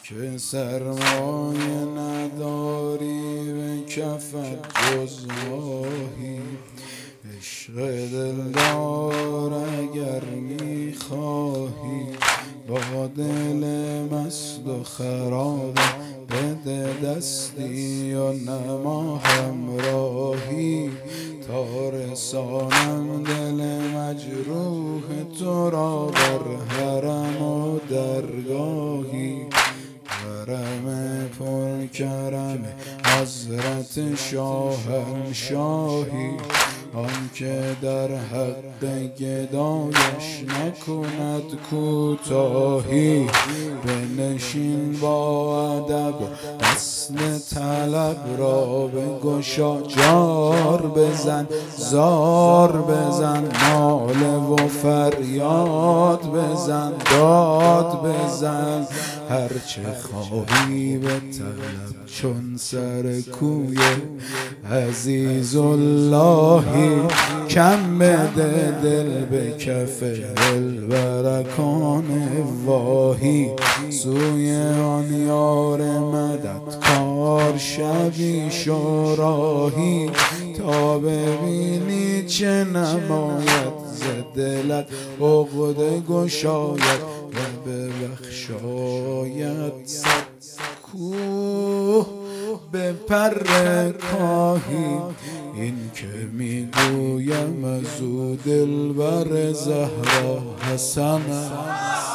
که سرمایه نداری به کفت جز ماهی. عشق دلدار اگر میخواهی با دل مست و خراب بده دستی و نما همراهی تا رسانم دل مجروح تو را بر حرم و درگاهی. حرم پر کرم حضرت شاهنشاهی، آن که در حق گدایش نکند کوتاهی. بنشین با ادب اصل طلب را بگشا، جار بزن زار بزن، ناله و فریاد بزن داد بزن. هرچه خواهی به طلب چون سر کوی عزیز اللهی. کم بده دل به کف دلبرکان واهی. سوی آن یار مددکار شبی شو راهی، تا ببینی چه نماید ز دلت عقده گشاید و ببخشاید. صد کوه به پر کاهی، این که میگویم از او دلبر زهرا حسن است.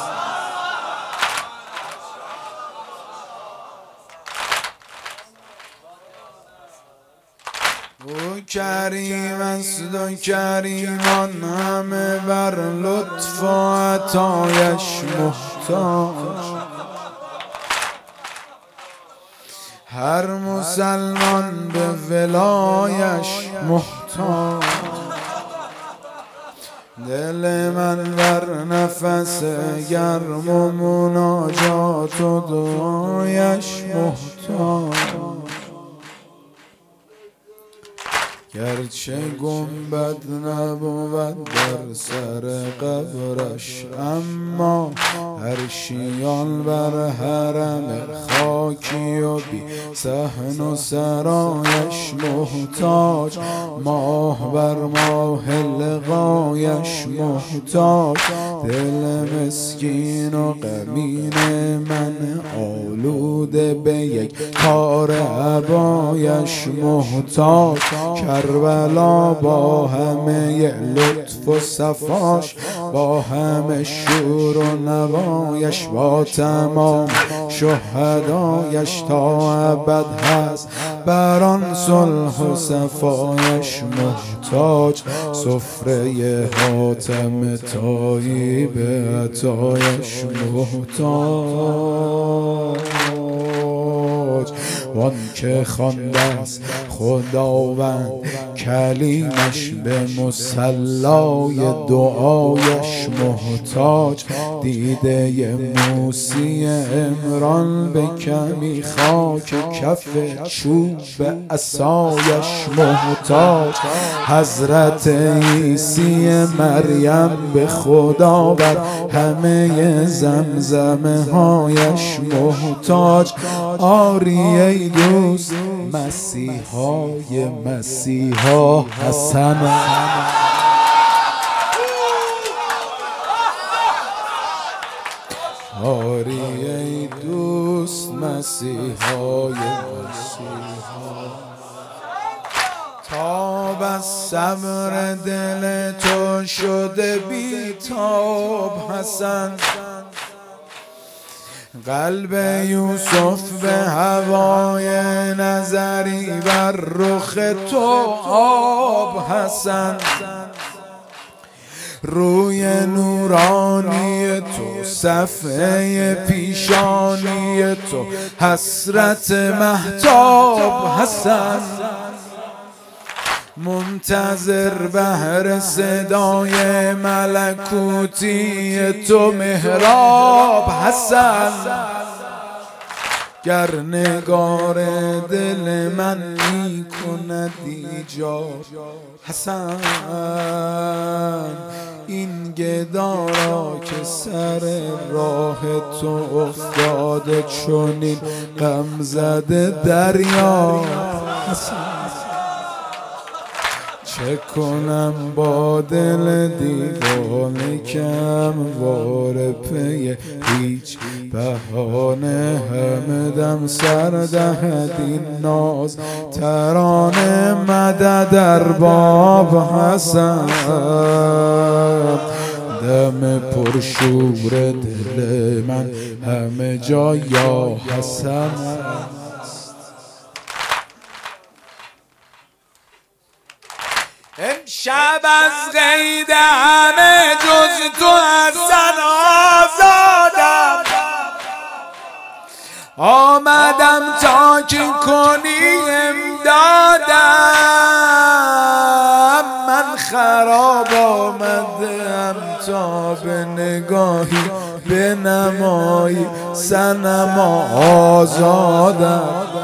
او کریم است و کریمان همه بر لطف و عطایش محتاج. هر مسلمان به ولایش محتاج. دل من بر نفس گرم و مناجات و دعایش محتاج. گرچه گنبد نبود در سر قبرش، اما عرشیان بر حرم خاکی و بی صحن و سرایش محتاج. ماه بر ماه لقایش محتاج. دل مسکین و غمین من آلوده به یک تار عبایش محتاج. کربلا با همه لطف و صفاش، با همه شور و نوایش، با تمام شهدایش تا ابد هست بر آن صلح و صفایش محتاج. سفره حاتم طایی به عطایش محتاج. وان که خوانده است خداوند کلیمش به مصلای دعایش محتاج. دیده موسی عمران به کمی خاک کف چوب عصایش محتاج. حضرت عیسی مریم به خدا بر همه زمزمه هایش محتاج. آری ای دوست مسیحای مسیحا حسن. آری ای دوست مسیحای مسیحا. تاب از صبر دل تو شده بی تاب حسن. قلب یوسف به هوای نظری بر رخ تو آب حسن. روی نورانی تو صفحه پیشانی تو حسرت مهتاب حسن. منتظر بهر صدای ملکوتی تو محراب حسن. گر نگار دل من می کند ایجاب. حسن این گدا را که سر راه تو افتاده چنین غم زده دریا. چه کنم با دل دیوانه کم وار پی هیچ بهانه همه دم سر دهد این ناز ترانه مدد ارباب حسن. دم پرشور دل من همه جا یا حسن. امشب از قید همه جز تو حسن آزادم، آمدم تا که کنی امدادم. من خراب آمدم تا به نگاهی به نمایی صنما آزادم.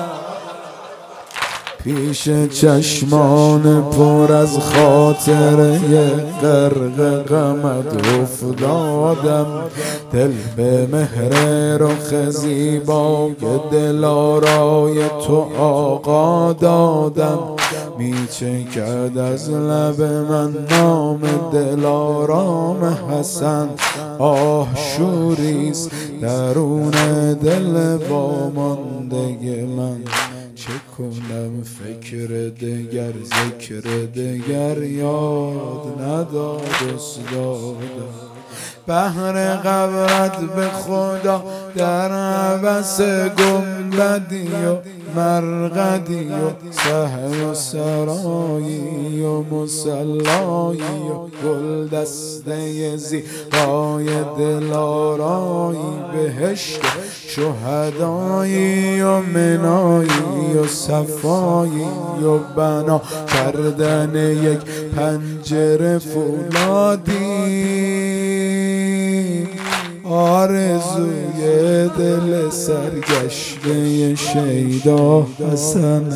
پیش چشمان پر از خاطره غرق غمت افتادم. دل به مهر رخ زیبا که دلارای تو آقا دادم. می چکد از لب من نام دلارام حسن. آه شوریست درون دل وامانده من. چه کنم فکر دگر ذکر دگر یاد نداد استادم. بهر قبرت به خدا در عبس گنبدی و مرقدی و صحن و سرایی و مصلایی و گل دسته زیبای دلارایی. بهشت شهدایی و منایی و صفایی و بنا کردن یک پنجره فولادی. آرزوی دل سرگشته شیدا حسن.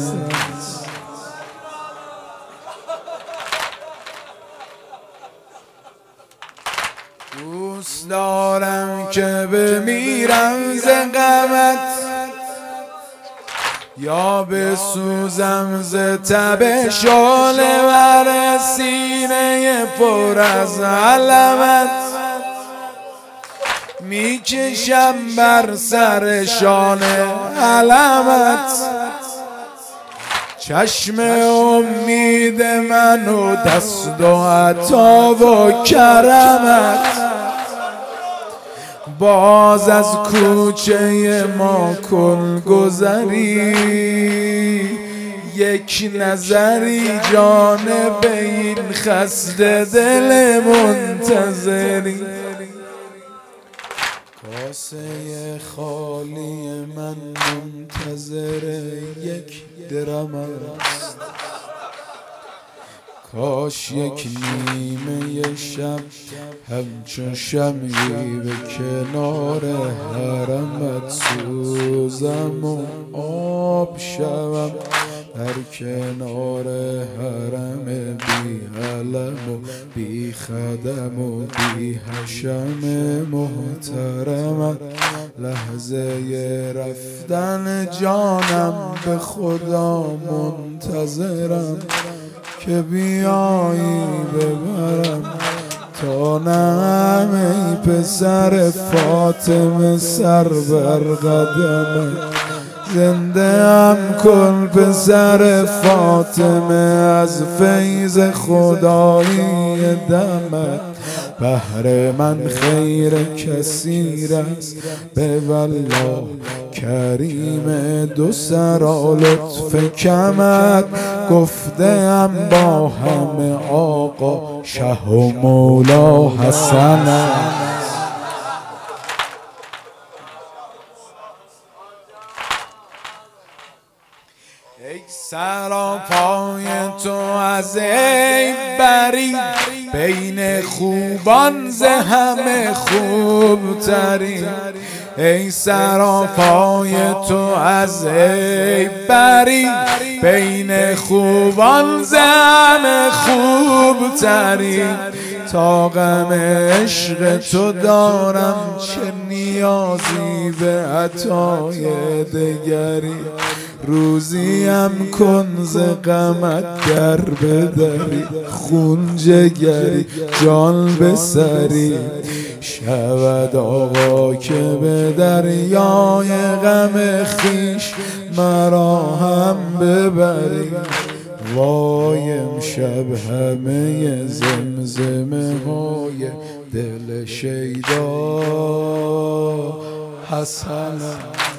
دوست دارم که بمیرم ز غمت، یا بسوزم ز تب شعله ور سینه پر از علمت. میکشم بر سر شانه علمت چشم امید من و دست و عطا و کرمت. باز از کوچه ما کن گذری، یک نظری جانب این خسته دل منتظری. کاسه خالی من منتظر یک درم است. کاش یک نیمه شب همچون شمعی به کنار حرمت سوزم و آب شوم در کنار حرم بی علم و بی خدم و بی حشم محترمت. لحظه رفتن جانم به خدا منتظرم که بیایی ببرم تا نم ای پسر فاطمه سر بر قدمه. زنده ام کن پسر فاطمه از فیض خدایی دمت. بهر من خیر کثیر است به والله کریم دو سرا لطف کمت. گفته ام با همه آقا شه و مولا حسن. ای سراپای تو از عیب بری، بین خوبان ز همه خوبتری. ای سراپای تو از عیب بری، بین خوبان ز همه خوب تری. تا غم عشق تو دارم چه نیازی به عطای دگری. روزیم کن ز غمت گر بدری، خون جگری جان به سری. شود آقا که به دریای غم خویش مرا هم ببری. وای امشب همه زمزمه های دل شیدا حسنه